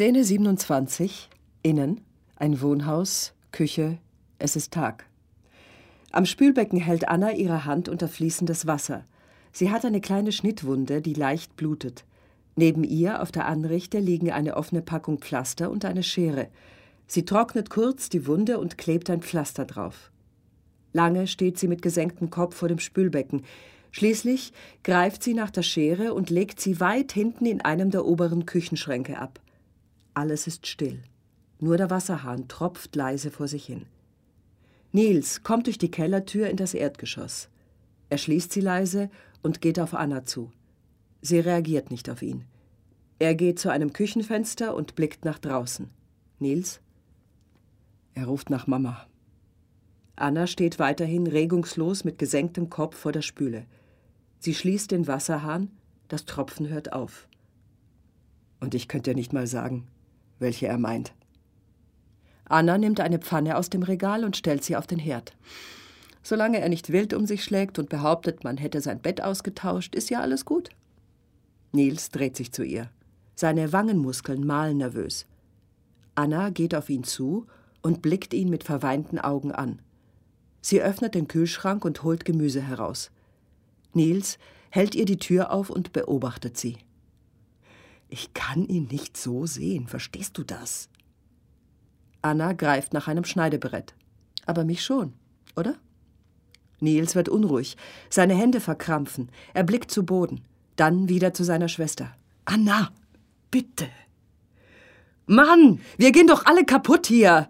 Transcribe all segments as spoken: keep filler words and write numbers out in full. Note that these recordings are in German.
Szene siebenundzwanzig. Innen. Ein Wohnhaus. Küche. Es ist Tag. Am Spülbecken hält Anna ihre Hand unter fließendes Wasser. Sie hat eine kleine Schnittwunde, die leicht blutet. Neben ihr auf der Anrichte liegen eine offene Packung Pflaster und eine Schere. Sie trocknet kurz die Wunde und klebt ein Pflaster drauf. Lange steht sie mit gesenktem Kopf vor dem Spülbecken. Schließlich greift sie nach der Schere und legt sie weit hinten in einem der oberen Küchenschränke ab. Alles ist still. Nur der Wasserhahn tropft leise vor sich hin. Nils kommt durch die Kellertür in das Erdgeschoss. Er schließt sie leise und geht auf Anna zu. Sie reagiert nicht auf ihn. Er geht zu einem Küchenfenster und blickt nach draußen. Nils? Er ruft nach Mama. Anna steht weiterhin regungslos mit gesenktem Kopf vor der Spüle. Sie schließt den Wasserhahn, das Tropfen hört auf. Und ich könnte ja nicht mal sagen, welche er meint. Anna nimmt eine Pfanne aus dem Regal und stellt sie auf den Herd. Solange er nicht wild um sich schlägt und behauptet, man hätte sein Bett ausgetauscht, ist ja alles gut. Nils dreht sich zu ihr. Seine Wangenmuskeln malen nervös. Anna geht auf ihn zu und blickt ihn mit verweinten Augen an. Sie öffnet den Kühlschrank und holt Gemüse heraus. Nils hält ihr die Tür auf und beobachtet sie. Ich kann ihn nicht so sehen, verstehst du das? Anna greift nach einem Schneidebrett. Aber mich schon, oder? Nils wird unruhig. Seine Hände verkrampfen. Er blickt zu Boden. Dann wieder zu seiner Schwester. Anna, bitte. Mann, wir gehen doch alle kaputt hier.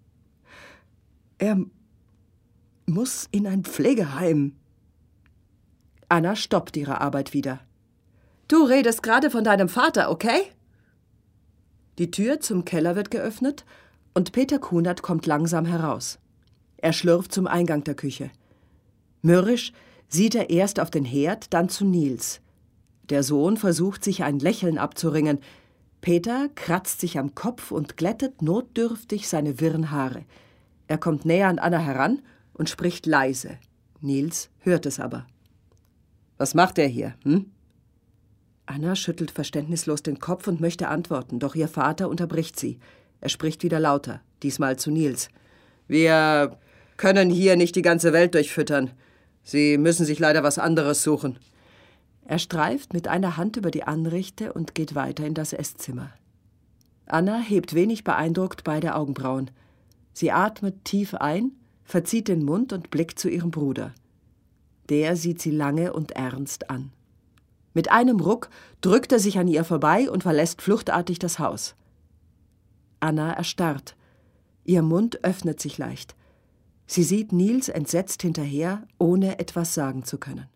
Er muss in ein Pflegeheim. Anna stoppt ihre Arbeit wieder. Du redest gerade von deinem Vater, okay? Die Tür zum Keller wird geöffnet und Peter Kunert kommt langsam heraus. Er schlürft zum Eingang der Küche. Mürrisch sieht er erst auf den Herd, dann zu Nils. Der Sohn versucht, sich ein Lächeln abzuringen. Peter kratzt sich am Kopf und glättet notdürftig seine wirren Haare. Er kommt näher an Anna heran und spricht leise. Nils hört es aber. Was macht er hier, hm? Anna schüttelt verständnislos den Kopf und möchte antworten, doch ihr Vater unterbricht sie. Er spricht wieder lauter, diesmal zu Nils. Wir können hier nicht die ganze Welt durchfüttern. Sie müssen sich leider was anderes suchen. Er streift mit einer Hand über die Anrichte und geht weiter in das Esszimmer. Anna hebt wenig beeindruckt beide Augenbrauen. Sie atmet tief ein, verzieht den Mund und blickt zu ihrem Bruder. Der sieht sie lange und ernst an. Mit einem Ruck drückt er sich an ihr vorbei und verlässt fluchtartig das Haus. Anna erstarrt. Ihr Mund öffnet sich leicht. Sie sieht Nils entsetzt hinterher, ohne etwas sagen zu können.